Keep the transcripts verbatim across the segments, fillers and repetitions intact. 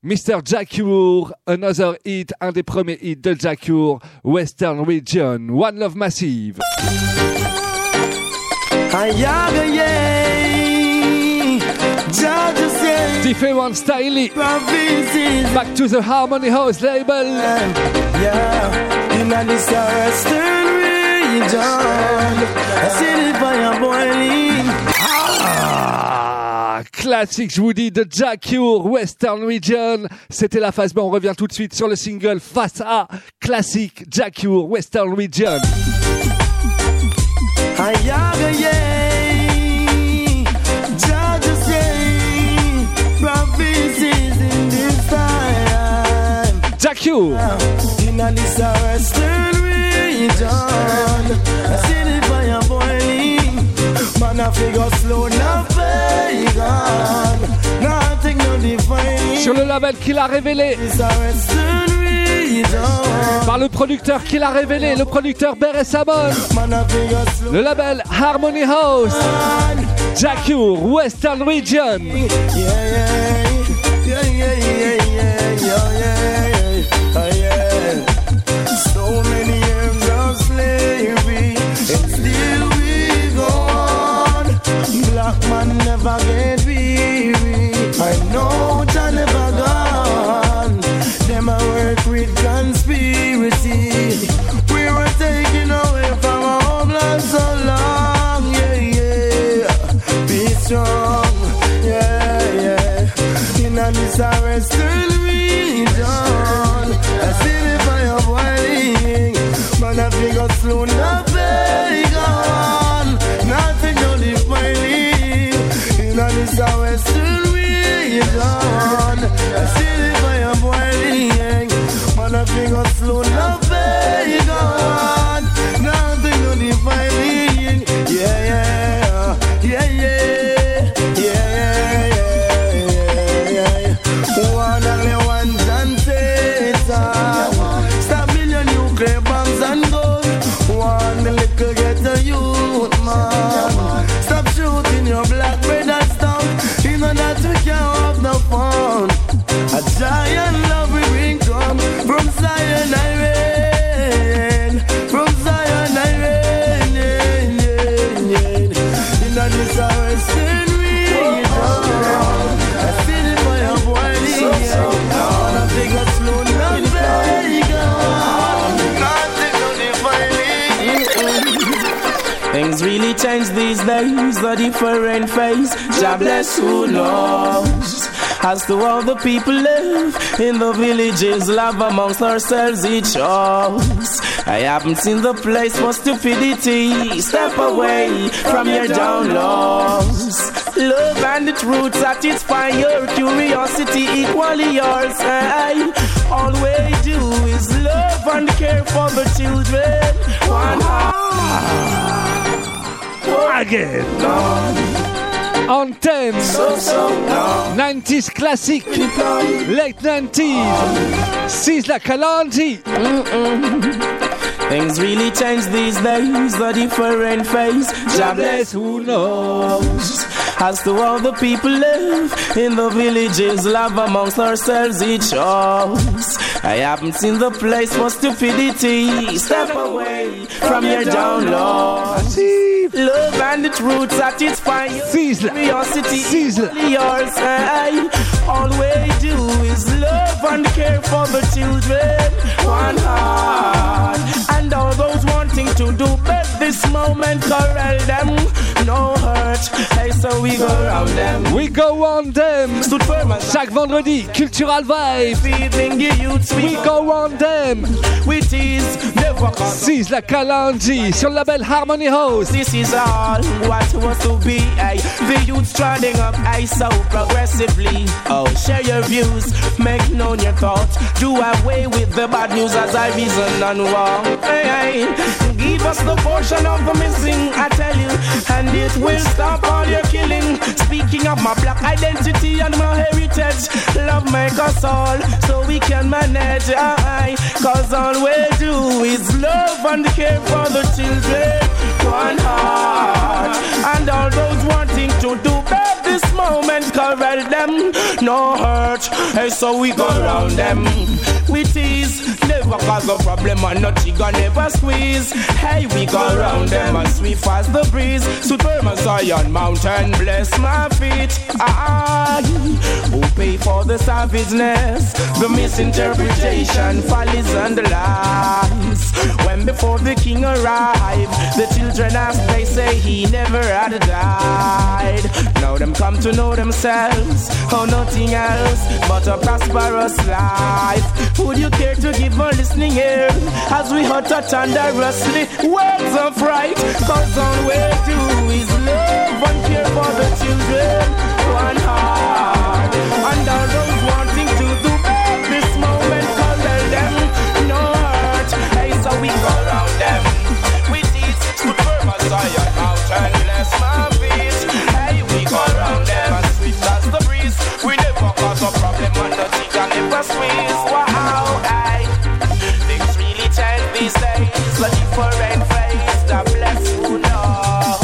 mister Jackour, another hit, un des premiers hits de Jackour, Western Region, One Love Massive. Different style, back to the Harmony House label. Yeah, in this Western Region, I see the fire boiling. Ah, classique, je vous dis, de Jackour, Western Region. C'était la phase B. On revient tout de suite sur le single face A. Classique, Jackour, Western Region. Jackour. In this Western Region, I see the fire boiling. Man, I figure slow, now pagan. Nothing no defining. Sur le label qu'il a révélé par le producteur qu'il a révélé, le producteur Beres Sabon. Le label Harmony House. Jackour, Western Region. Yeah, yeah, yeah, yeah, yeah, yeah, yeah, yeah, yeah. So many years of slavery, and still we go on. Black man never get weary. I know Jah never gone. Them a work with conspiracy. We were taken away from our homeland so long. Yeah, yeah. Be strong. Yeah, yeah. In this Western Region, I see the fire boiling. Man, I figure soon the pagan. Nothing no defining. In this Western Region, I see the fire boiling. Man, I figure soon the pagan. Nothing no defining. Yeah, yeah, yeah, yeah, yeah, yeah, yeah, yeah, yeah. One only one can say stop million nuclear bombs and guns. One little get a youth, man. Stop shooting your black brothers down. You know that we can't have no fun. A giant love we bring come from Zion I reign. From Zion I reign. Yeah, yeah, yeah. In this Western Region, I see the fire boiling. Yeah. I think I slow down, things really change these days, a different face. God bless who knows. As to all the people live in the villages, love amongst ourselves each shows. I haven't seen the place for stupidity. Step away from your downloads. Love and the truth satisfy your curiosity, equally yours. Hey, all we do is love and care for the children. One heart. Again. Anthem. So, so nineties classic. Late nineties. Sizzla Kalonji. Things really change these days, a different face. God bless who knows. As to all the people live in the villages, love amongst ourselves each shows. I haven't seen the place for stupidity. Step away from your download. Love and the truth satisfy your curiosity. Sizzla. Yours, hey. All we do is love and care for the children. One heart. And all those wanting to do best this moment, corral them. No hurt. Hey, so we go round them. We go on them. Stood firm as chaque vendredi, Cultural Vibe. feeding the youths. We go on them. We tease, never cause. Sizzla Kalonji sur le label Harmony House. This is all what was to be. Ay. The youth standing up, I so progressively. Oh, share your views, make known your thoughts. Do away with the bad news as I reason and walk. Hey, hey. Give us the portion of the missing, I tell you, and it will stop all your killing. Speaking of my black identity and my heritage, love make us all so we can manage. Aye. Cause all we do is love and care for the children. One heart. And all those wanting to do bad this morning. moment, corral them. No hurt, hey, so we go round them. We tease, never cause a problem, and no trigger never squeeze. Hey, we go round them as swift as the breeze. Superman Zion Mountain, bless my feet. Ah, who pay for the savageness, the misinterpretation, follies and the lies. When before the king arrived, the children asked, they say he never had died. Now them come to know themselves, oh nothing else but a prosperous life. Would you care to give a listening ear as we utter thunderously words of right? Cause all we do is love and care for the children. One heart, and all those wanting to do bad this moment, call them no hurt. Hey, so we go round them. We teach good purpose, Zion Mountain, bless my feet. Hey, we go round them as swift as the breeze. We never cause a problem and the thing can never squeeze. Wow, hey, things really change these days. A different face, God bless you now.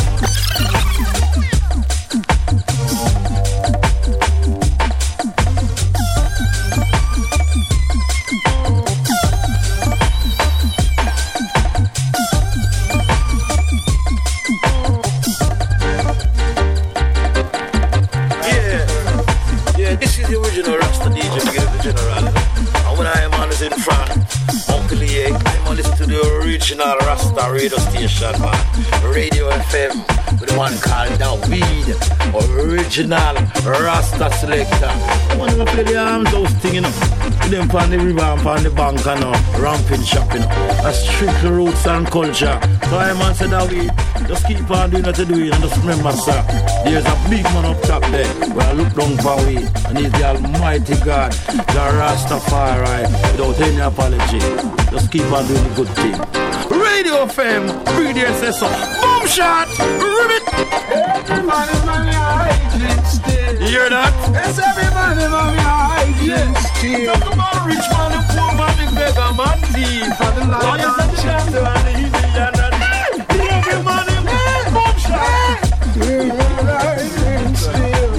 Original Rasta radio station, man. Radio F M with the one called David. Original Rasta selector. I want to play the arms house thing, you know. With them on the river and on the bank, you know. Ramping shop, you know. That's strictly roots and culture. So I man said David, just keep on doing what you doing and just remember, sir, there's a big man up top there where I look down for we, and he's the Almighty God, the Rastafari, without any apology. Just keep on doing the good thing. Radio F M, radio says so. Boom shot, ribbit. Everybody man, your hygiene still. You hear that? Yes, everybody man, your hygiene still. Talk about rich man, the poor man, the beggar man, thief. For the lion and the champion, and the Indian and the every man, boom shot. Your hygiene still.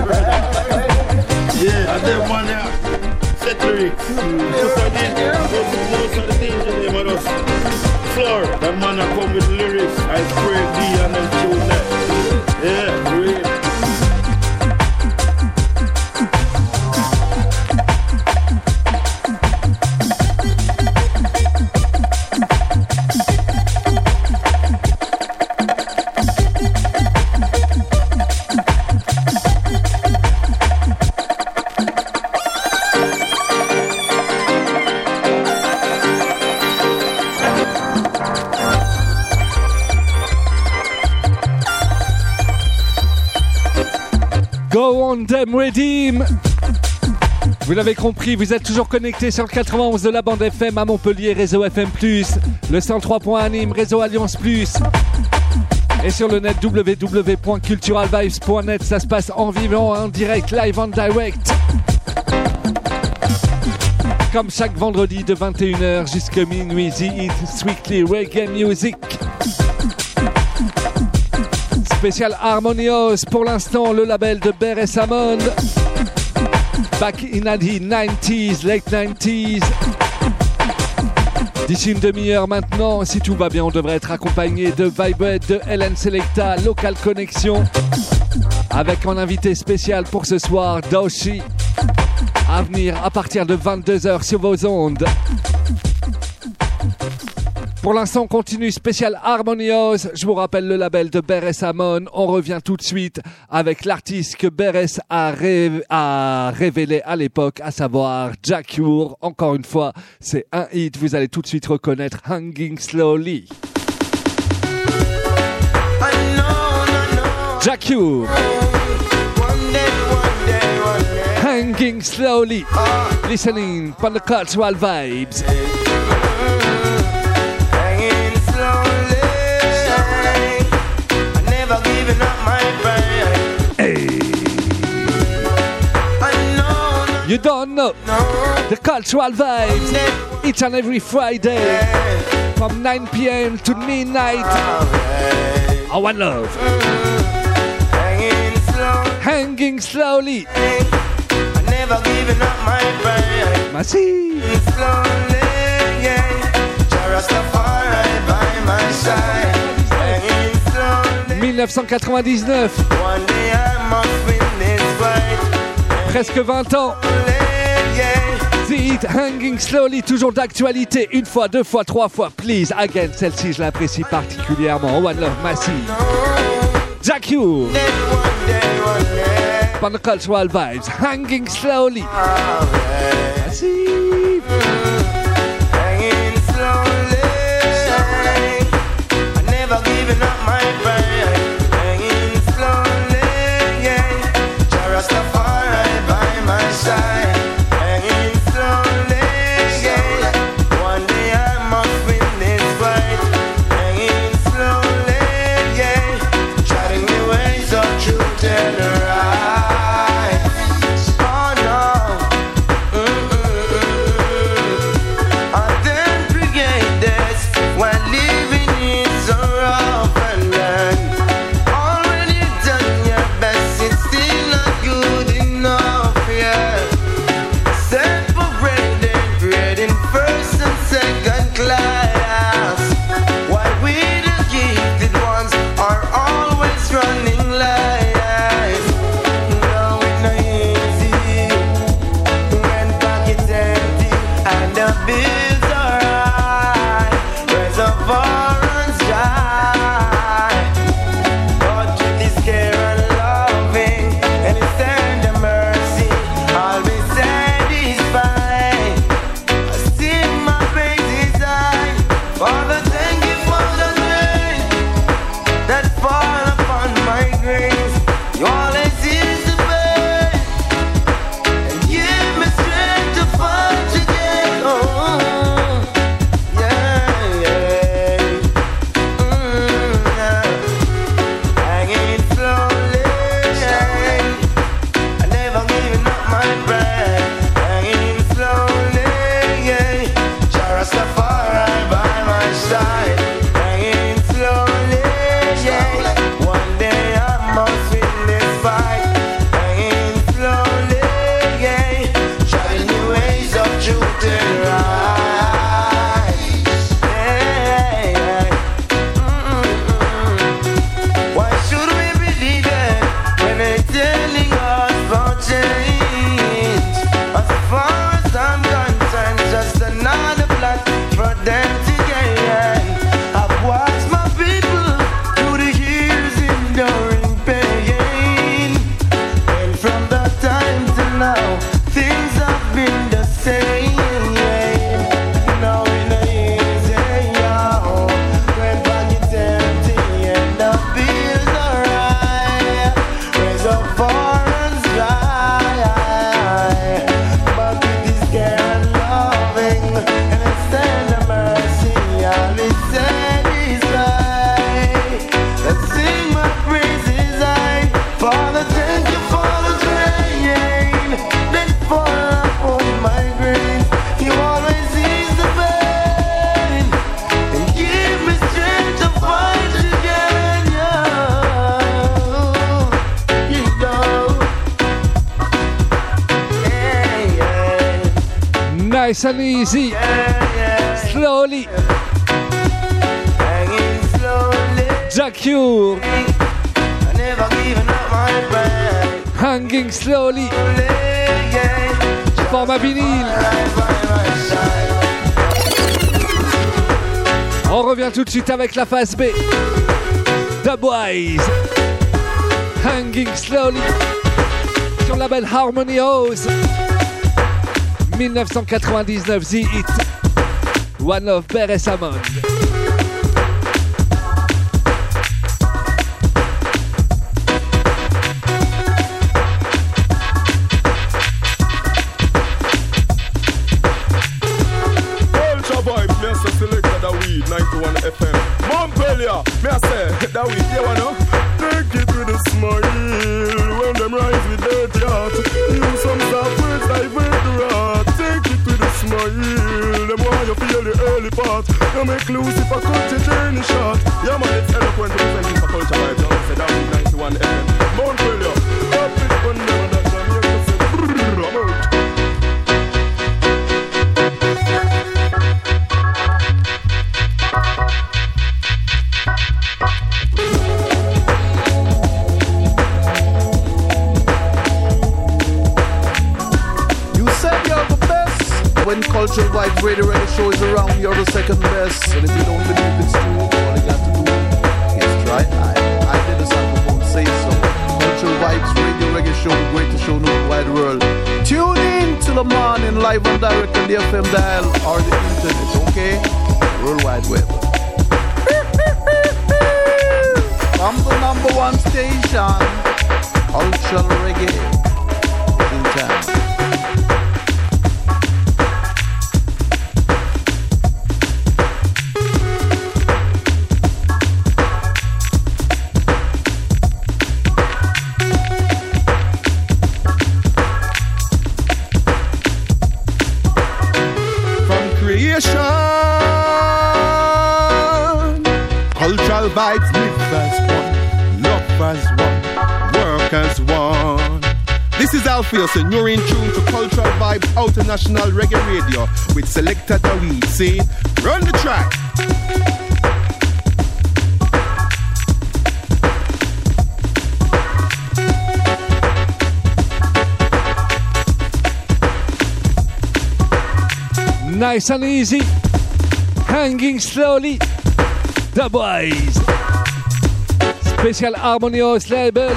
Yeah, and them man there. Set the lyrics. Most of the things in them are us. Floor, that man a come with lyrics. I spray D and then tune that. Yeah, great. Go on them redeem. Vous l'avez compris, vous êtes toujours connectés sur le quatre-vingt-onze de la bande F M à Montpellier, réseau F M plus, le cent trois point un Nîmes, réseau Alliance plus, et sur le net w w w point cultural vibes point net. Ça se passe en vivant, en direct, live and direct. Comme chaque vendredi de vingt et une heures jusqu'à minuit, The Hit Strictly Reggae Music. Spécial Harmonious, pour l'instant le label de Beres Hammond. Back in the nineties, late nineties. D'ici une demi-heure maintenant, si tout va bien, on devrait être accompagné de Vibehead, de Helen Selecta, Local Connection. Avec en invité spécial pour ce soir, Doshi. À venir à partir de vingt-deux heures sur vos ondes. Pour l'instant, on continue spécial Harmonious. Je vous rappelle le label de Beres Hammond. On revient tout de suite avec l'artiste que Beres a, ré- a révélé à l'époque, à savoir Jah Cure. Encore une fois, c'est un hit. Vous allez tout de suite reconnaître Hanging Slowly. Jah Cure. Hanging Slowly. Listening on the cultural vibes. You don't know the cultural vibes each and every Friday from nine p.m. to midnight. Our love. Hanging Hanging slowly. I never giving up my pride. Massive. Slowly, yeah. Rastafari by my side. Hanging slowly. dix-neuf cent quatre-vingt-dix-neuf. One day I must win this fight. Presque vingt ans. The Hit, Hanging Slowly, toujours d'actualité. Une fois, deux fois, trois fois, please. Again, celle-ci, je l'apprécie particulièrement. One Love Massive. Jack You. Pan the Cultural Vibes. Hanging Slowly. Massive. Hanging slowly. I never giving up my pride. Hanging slowly, yeah. Rastafari by my side. Nice and easy. Slowly. Jack Cure. Hanging slowly. Format vinyle. On revient tout de suite avec la phase B. Dubwise. Hanging slowly. Sur la belle Harmony House. dix-neuf cent quatre-vingt-dix-neuf, The Hit. One Love, Beres Hammond. Ultra Vibes, me a say selector that weed, ninety-one F M. Montpellier, me a say that weed, you wanna? Take it with a smile, when them rise with dirty heart. Use some soft words, divert the rot. Take it with a smile, them want you feel the early part. You make loose if I cut your journey short. Yeah man, it's eloquent representing for Culture Vibes. I say that weed, ninety-one F M. Montpellier, up it. when Cultural Vibes Radio Radio Show is around, you're the second best. And if you don't believe it's true, all you got to do is try. I, I did the saxophone say so. Cultural Vibes Radio Radio Show, the greatest show in the wide world. Tune in till the morning, live and direct on the F M dial or the internet, okay? World Wide Web. From the number one station, Cultural Reggae. In time. Cultural vibes live as one, love as one, work as one. This is Alpheus and you're in tune to Cultural Vibes International Reggae Radio with Selector Daweed saying, run the track. Nice and easy, hanging slowly, The Boys, spécial Harmonious Label,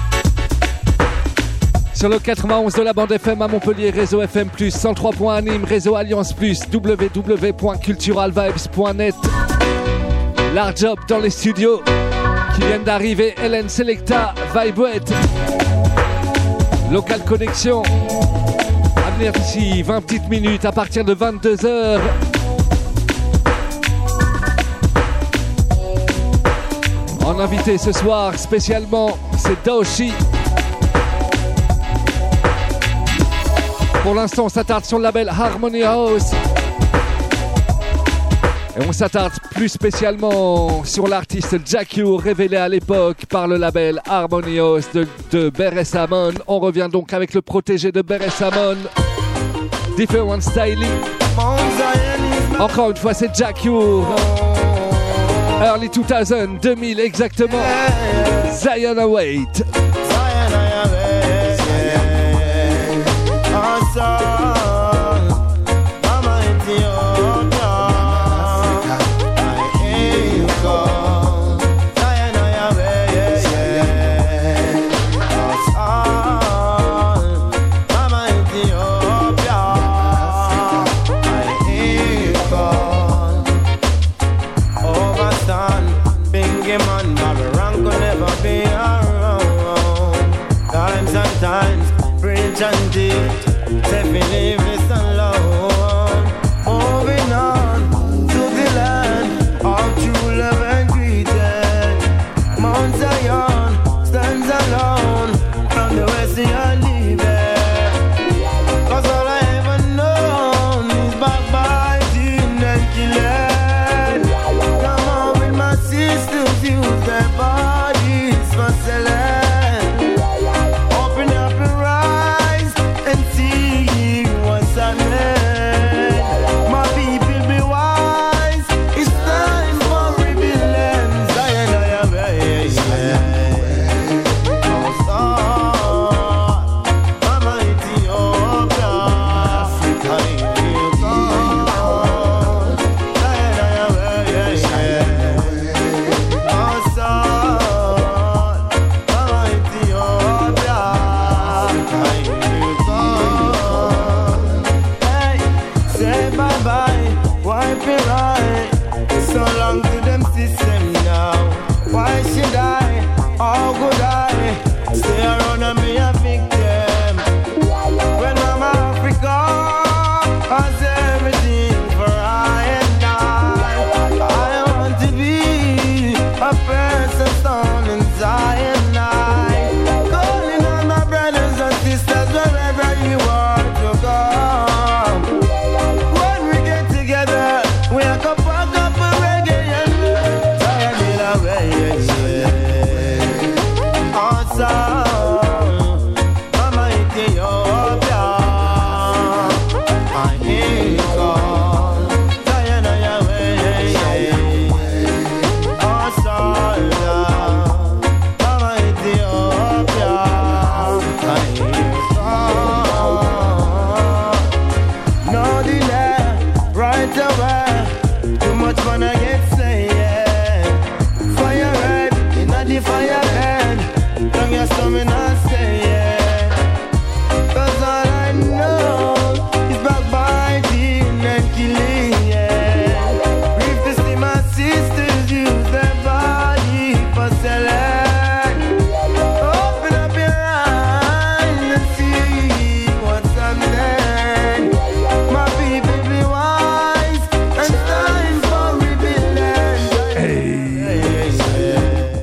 sur le quatre-vingt-onze de la bande F M à Montpellier, réseau F M plus, cent trois point un Nîmes, réseau Alliance plus, w w w point cultural vibes point net. Large job dans les studios, qui viennent d'arriver, Hélène Selecta, Vibewet, Local Connexion. À venir d'ici vingt petites minutes à partir de vingt-deux heures. En invité ce soir spécialement, c'est Daoshi. Pour l'instant, on s'attarde sur le label Harmony House. Et on s'attarde plus spécialement sur l'artiste Jack U, révélé à l'époque par le label Harmony House de, de Beres Hammon. On revient donc avec le protégé de Beres Hammon, Different Styling. Encore une fois, c'est Jack U. Early deux mille, deux mille exactement. Zion Await. Mama Ethiopia, I hear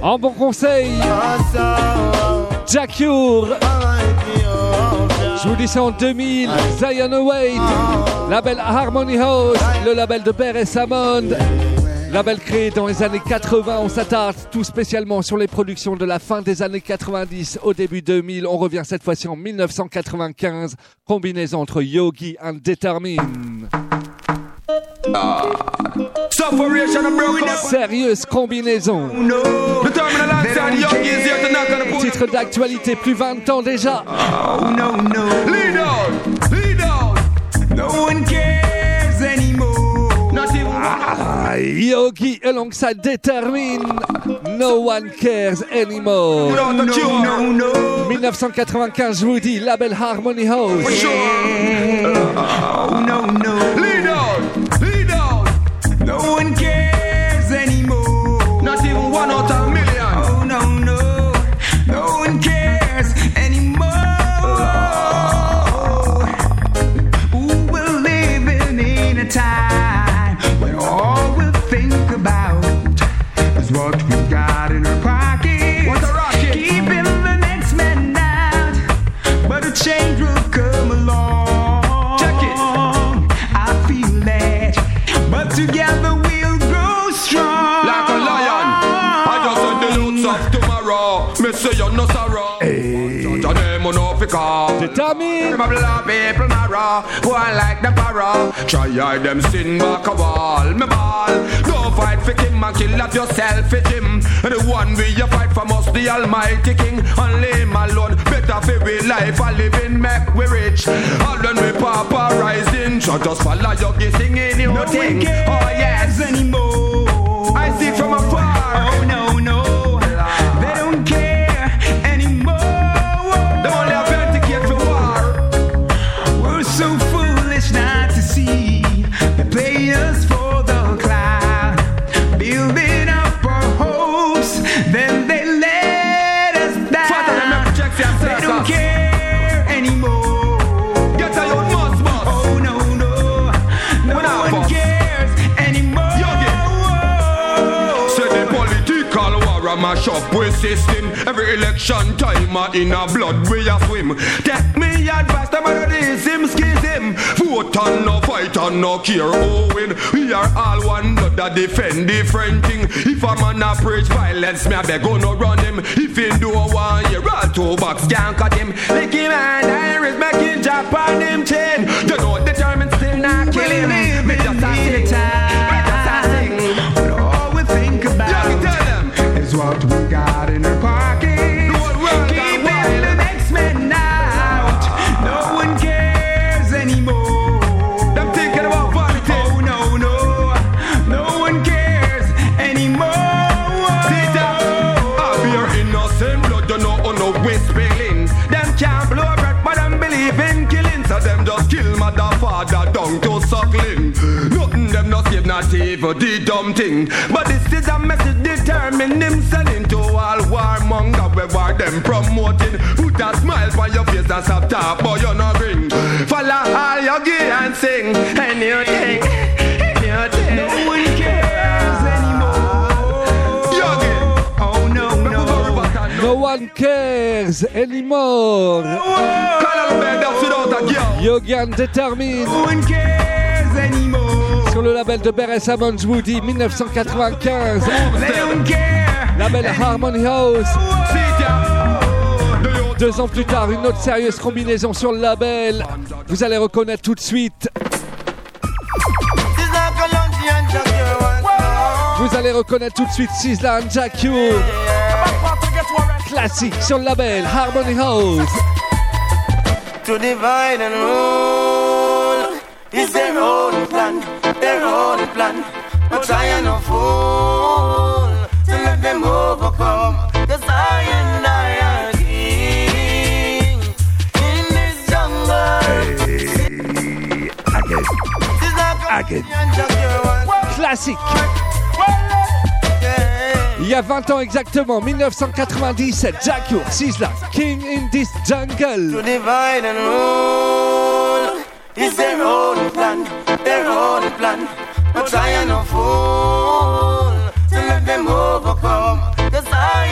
En bon conseil, Jack Ure. Je vous dis ça en deux mille, Zion Await, label Harmony House, le label de Beres Hammond. Label créé dans les années quatre-vingts, on s'attarde tout spécialement sur les productions de la fin des années quatre-vingt-dix au début deux mille. On revient cette fois-ci en dix-neuf cent quatre-vingt-quinze, combinaison entre Yogi and Determine. Ah. Sérieuse combinaison. Titre d'actualité, plus vingt ans déjà. Oh, no, no. Lead on, lead on. No one cares anymore. Not even ah, Yogi alongside Determine. No one cares anymore. No, no, no, no. dix-neuf cent quatre-vingt-quinze, je vous dis, label Harmony House. For sure. Oh, no, no. Lead on, lead on. No one cares anymore. Not even one out of a million. Oh, no, no. No one cares anymore. Ooh, we're living in a time when all we'll think about is what we got in our pocket. What's a rocket? Keeping the next man out, but a change will come along. Check it. I feel that, but together we'll grow strong. Like a lion, I just said the youths of tomorrow. Me say you're no sorrow. Your name on off Determine. People marrow, who I like the parrow. Try hide them sin back a wall. Me ball. Don't fight for him and kill at yourself for him. The one we you fight for must the Almighty King. Only him alone. Better for we life a living make we rich. All when we papa rising. So just follow Yogi singing your thing. Oh yes anymore. I see from afar. Oh no no. They don't care anymore. They only authenticate for war. We're so foolish not to see. They play us for the cloud, building up our hopes. Then they let us down. They don't care anymore. Get a your must must. Oh no no. No one cares anymore. Say the political war a mash up with system. Every election time a in a blood we a swim. Take me advice, them a this him schism. Vote and no fight and no care who win. We are all one blood that defend different thing. If a man a preach violence, me a beg go no run him. If he do one year, all two bucks can't cut him. Lick him and iris, make him jump on him chain. You know determined still not kill him. Me just a sing, me just a sing. But all we think about is what we got in our pocket. Keeping the next man out. No one cares anymore. Them thinking about vanity. Oh no no. No one cares anymore. See that? I be your innocent blood. You know on no whispering. Them can't blow breath, but them believe in killing. So them just kill mother, father, down to suckling. Nothing them not save, not even the dumb thing. But this is a message determined him selling to all warmonger. We war them promoting. Put a smile on your face and stop talk, but you no bring. Follow all your gear and sing anything, anything. No one cares anymore. Yogi. Oh no no. No one cares anymore. Yogi and Determine. No one cares anymore. Sur le label de Beres Hammond, je vous dis dix-neuf cent quatre-vingt-quinze. They don't care. Label Harmony House. Deux ans plus tard, une autre sérieuse combinaison sur le label. Vous allez reconnaître tout de suite. Vous allez reconnaître tout de suite Sizzla and Jack Ure. Classique sur le label Harmony House. To divide and rule is their own plan, their own plan. But I am no fool to let them overcome. Cause I and I are king in this jungle. Hey, again. Again. Classique. Il y a vingt ans exactement, dix-neuf cent quatre-vingt-dix-sept, Jack Ure, Sizzla, King in this jungle. To divide and rule is their own plan, their own plan. But I am no fool to let them overcome. Cause I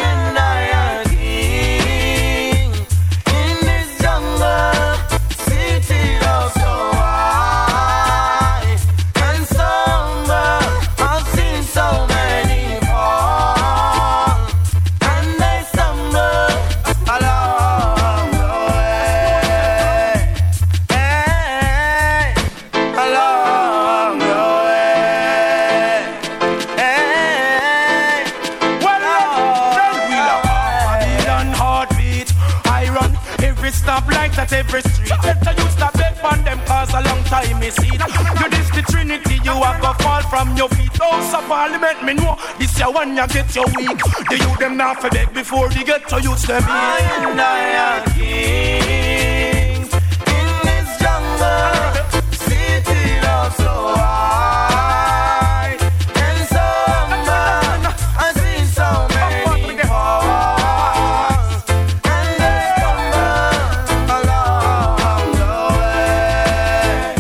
at every street. Better you stop beg on them cause a long time me see. You this the Trinity, you are go fall from your feet. House of Parliament, me know this year when you get your weak. The youth them now for beg before they get to use them. I and I are kings in this jungle. City love so high and so humble. I've seen so many falls and they stumble along the way.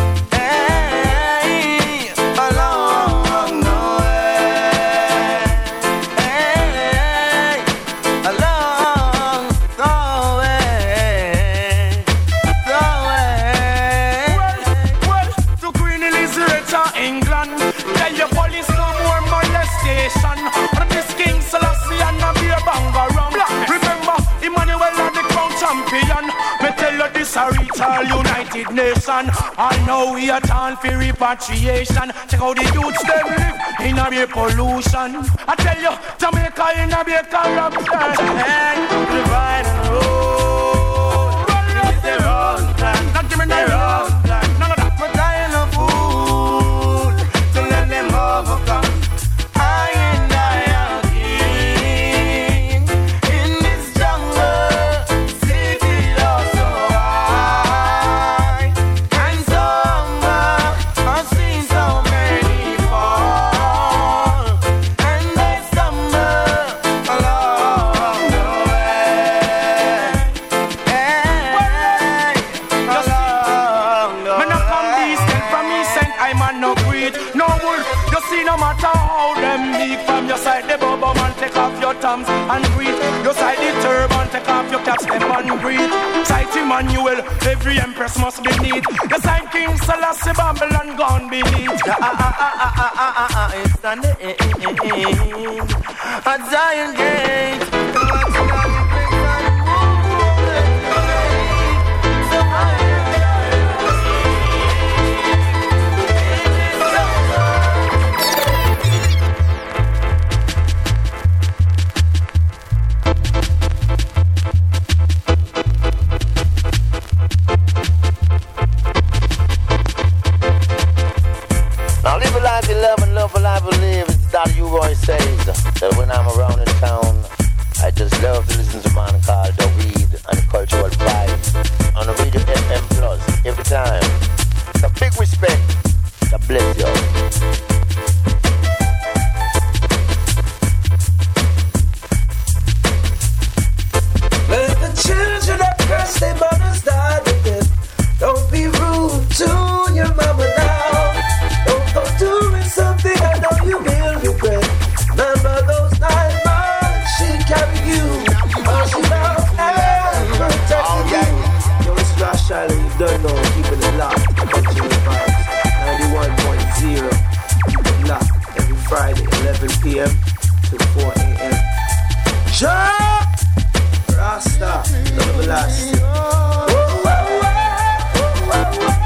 Hey, along the way. Hey, along the way. The way. Well, well, to Queen Elizabeth of England, tell your police no more molestation. From this King Selassie and a beer bang around. Remember, Emmanuel and the crown champion. Me tell you this a reach all United Nation. I know we are all for repatriation. Check how the youths them live in a beer pollution. I tell you, Jamaica in a beer corruption. Divide and roll. It's the wrong plan. Not give me The no wrong plan. none of that. But I ain't no fool to let them overcome. I and I are king in this jungle. City love so high and so humble. I've seen so many fall and they stumble along the way. Hey, along the Me no come decent from me sent I'm a no greed. No wool, you see no matter how them big. From your side the bubble man take off your thumbs and greet. Your side the turban take off your caps them and greet. Side Emmanuel, every empress must be neat. The side King Selassie Babylon gone beneath. Ah, ah, ah, ah, ah, ah, ah, ah, it's standing at Zion Gate. God's got you big and move. So high. Now live a life you love and love a life you live. It's that you Roy says that when I'm around in town, I just love to listen to man called The Weed and the Cultural Vibe on the Radio F M Plus every time. So big respect. God bless you. Let the children that curse their mothers die with them. Don't be rude to your mama now. Don't go doing something I know you will regret. Remember those nine months she carried you. All she loved and protected you. Yo, it's Josh Shiley, you don't know, keeping it locked. Cultural Vibes, ninety-one point zero. Locked every Friday, eleven p.m. to four a.m. Jump! Rasta, love everlasting. Whoa, whoa, whoa, whoa, whoa.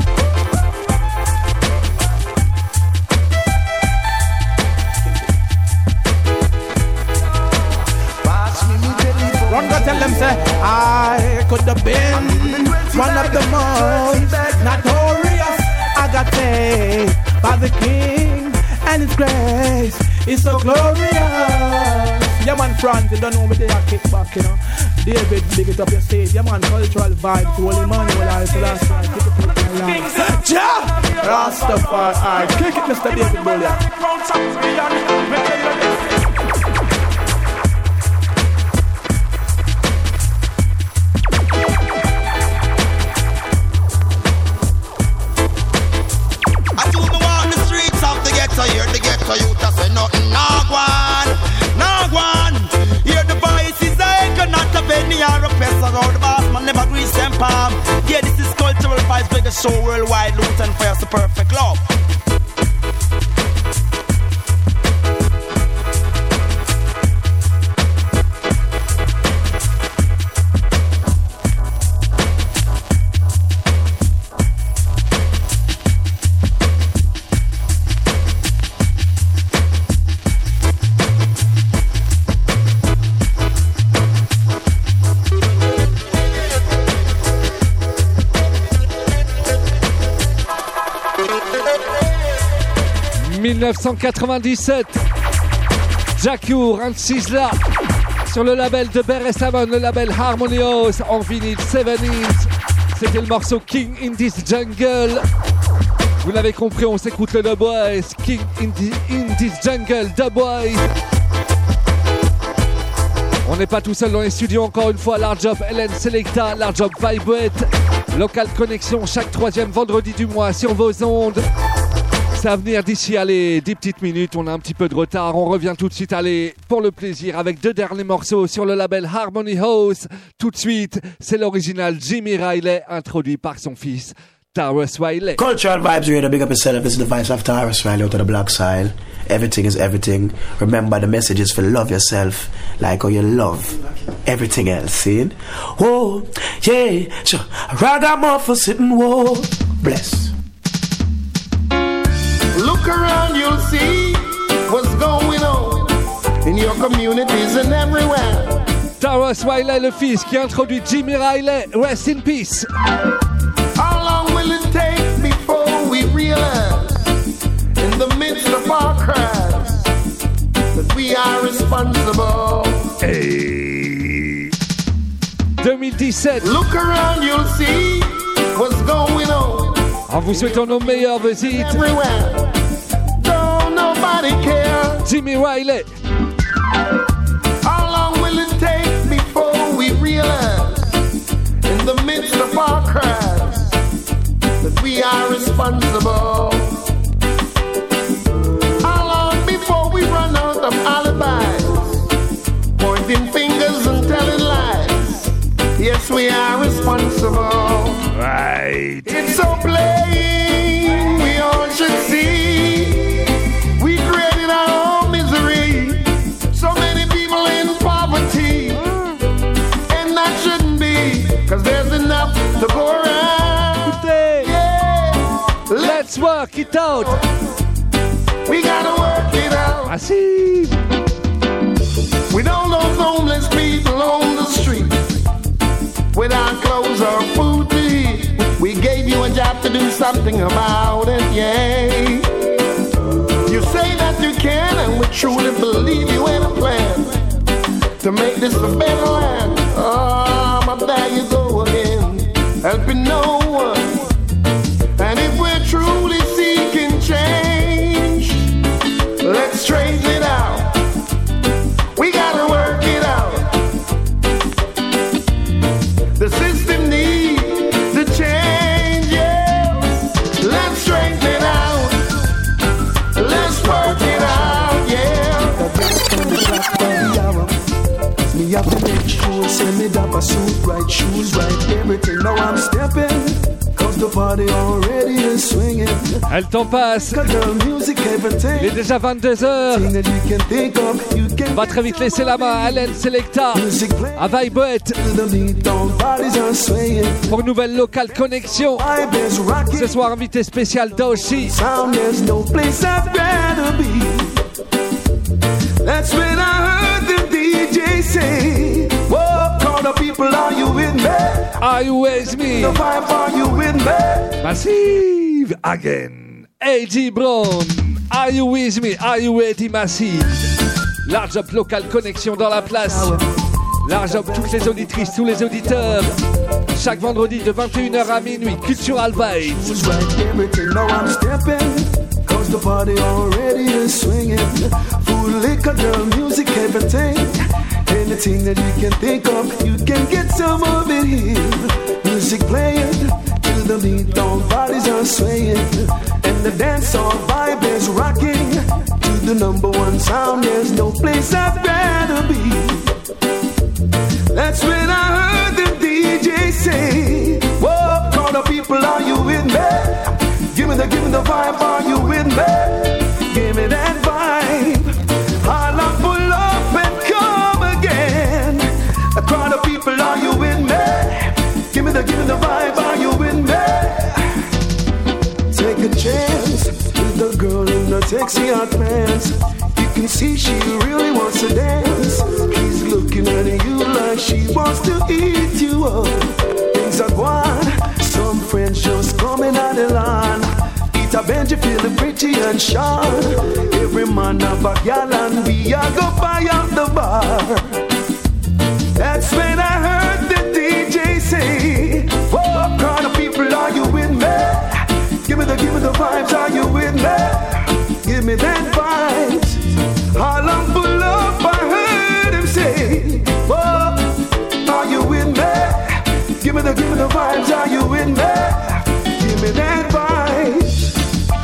Run go tell them say I could have been one of the most notorious Agape by the King and His grace is so glorious. Yeah man, front, you don't know me, they are kick back, you know. David, big it up your stage. Yeah man, Cultural Vibe, Holy Emmanuel, I feel last night. Kick it up your line. Ja! Rastafari, kick it, Mister David Bullion. So hear the ghetto youth a say nothing, nah gwan, nah gwan. Hear the voices echo, not a penny or a peso. How the boss man never grease them palm. Yeah, this is Cultural Vibes, biggest show worldwide. Loot and fire, so perfect love. dix-neuf cent quatre-vingt-dix-sept, Jacour, un Sizzla sur le label de Bear et Salmon, le label Harmony House en vinyle sept inch. C'était le morceau King in this Jungle. Vous l'avez compris, on s'écoute le Dubwise. King in, the, in this Jungle, Dubwise. On n'est pas tout seul dans les studios, encore une fois. Large Up, Hélène Selecta, Large Up Vibrate. Local Connexion chaque troisième vendredi du mois sur vos ondes. C'est à venir d'ici, allez, dix petites minutes, on a un petit peu de retard, on revient tout de suite, allez, pour le plaisir, avec deux derniers morceaux sur le label Harmony House. Tout de suite, c'est l'original Jimmy Riley, introduit par son fils, Tarrus Riley. Cultural Vibes Radio, big up yourself, this is the voice of Tarrus Riley out of the Black Side. Everything is everything. Remember the message is for love yourself like how you love everything else, see? Oh, yeah, sure. Ragamuffin sitting, whoa, bless. Look around, you'll see what's going on in your communities and everywhere. Tarrus Riley, le fils qui introduit Jimmy Riley, rest in peace. How long will it take before we realize, in the midst of our crimes, that we are responsible? Hey. deux mille dix-sept. Look around, you'll see what's going on. En vous souhaitant nos meilleures visites. Everywhere. Don't nobody care. Jimmy Riley. How long will it take before we realize, in the midst of our crimes, that we are responsible? How long before we run out of alibis, pointing fingers and telling lies? Yes, we are responsible. Right. It's so plain, we all should see. We created our own misery. So many people in poverty. And that shouldn't be, cause there's enough to go around. Yeah. Let's work it out. We gotta work it out. I see. With all those homeless people on the street, without clothes or food to eat, we gave you a job to do something about it, yeah. You say that you can, and we truly believe you in a plan to make this a better land. Oh, but there you go again, helping no one. And if we're truly seeking change, let's straighten it out. We gotta work it out. The system needs to change, yeah. Let's straighten it out. Let's work it out, yeah. Me have to make sure, send me up a suit, right shoes, right everything. Now I'm stepping, cause the party already is swinging. Elle t'en passe. Il est déjà vingt-deux heures. On va très vite laisser la main à Hélène Selecta, à Vibrate, pour une nouvelle locale connexion. Ce soir, invité spécial Doshi. That's when I heard the D J say, whoa, call the people, are you with me? Are you with me? The vibe, are you with me? Massive again. A G Brown, are you with me? Are you ready, Massive? Large Up Local Connexion dans la place. Large Up toutes les auditrices, tous les auditeurs. Chaque vendredi de vingt et une heures à minuit, Cultural Vibes. Cause the party already is swinging. Food, liquor, girl, music, everything. Anything that you can think of, you can get some of it here. Music playing, till the beat, all bodies are swaying. And the dance all vibe is rocking. To the number one sound, there's no place I'd rather be. That's when I heard the D J say, whoa, call the people, are you with me? Give me the, give me the vibe, are you with me? Give me that vibe. I'll up pull up and come again. I call the people, are you with me? Give me the, give me the vibe, are you with me? Take a chance with the girl in the sexy hot pants. You can see she really wants to dance. She's looking at you like she wants to eat you up. Things are gone. Some friends just coming out the line. Eat a a Benji feeling pretty and sharp. Every man have a gal and we are go buy out the bar. That's when I heard the D J say, what kind of people are you with me? Give me the, give me the vibes, are you with me? Give me that vibes. All I'm full up, I heard him say, what are you with me? Give me the, give me the vibes, are you with me? Give me that vibes.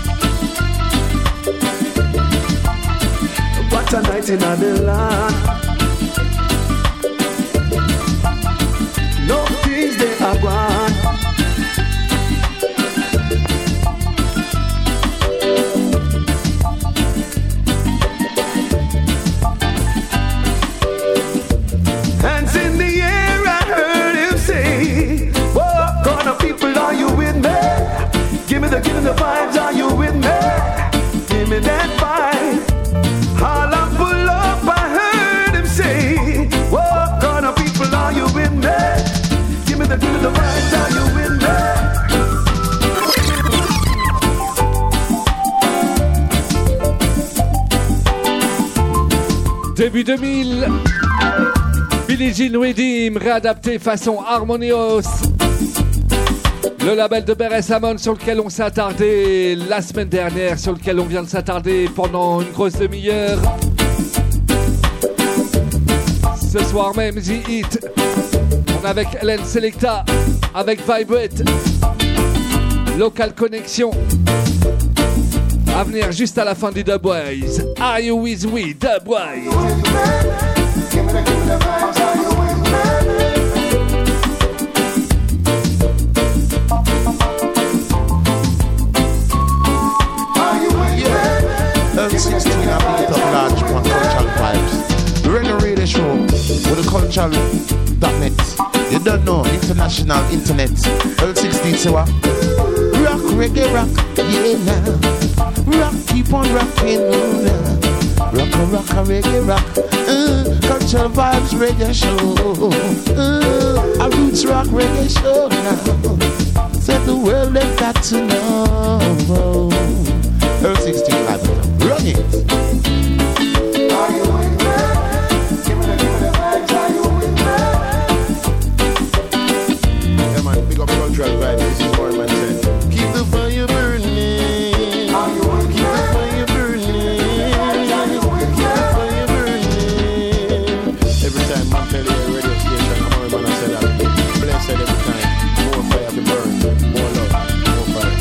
What a night in the land. No things they are gone. Hands in the air, I heard him say, what kind of people are you with me? Give me the, give me the vibes, are you with me? Give me that vibe. All I pull up, I heard him say, what kind of people are you with me? Give me the, give me the vibes, are you with me? Début deux mille, Billie Jean Redeem, réadapté façon Harmonious. Le label de Beres Hammond sur lequel on s'est attardé la semaine dernière, sur lequel on vient de s'attarder pendant une grosse demi-heure. Ce soir même, The Hit. On est avec Hélène Selecta, avec Vibrate, Local Connection. À venir juste à la fin du Dubwise. Are you with me, Dubwise? sixteen I beat up large on cultural vibes. Reggae Radio Show with the cultural dot net. You don't know, international internet. L sixteen say what? Rock, reggae, rock, yeah now. Rock, keep on rocking, now. Rock, rock, reggae, rock. Uh, cultural vibes radio show. Uh, a roots rock reggae show now. Said the world they've got to know. L sixteen live. Run it. Are you with me? Give me the, give me the vibes, are you with me? Yeah man, big up cultural vibes, this is what man said. Keep the fire burning. Are you with me? Keep the fire burning. Keep the fire burning. Every time man tell you a radio station, I'm always gonna say that. Blessed every time. More fire to burn. More love. More fire.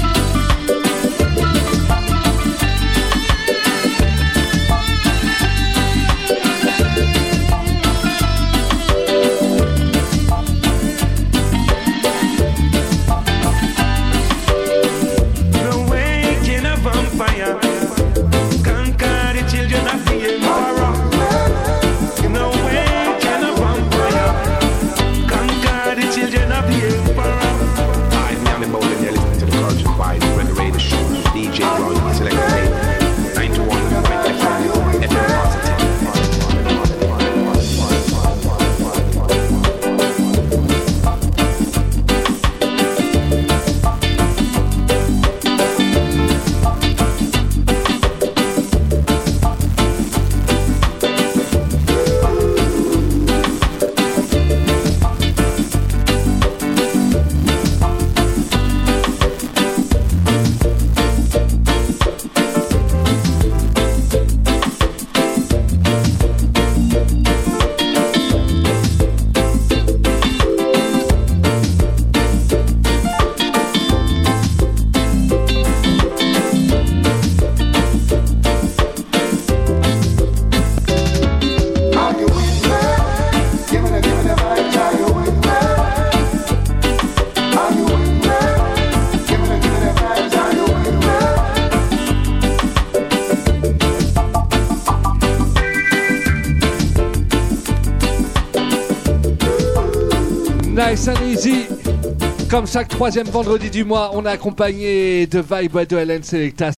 Nice and easy. Comme chaque troisième vendredi du mois, on est accompagné de Vibe de Hélène Selecta.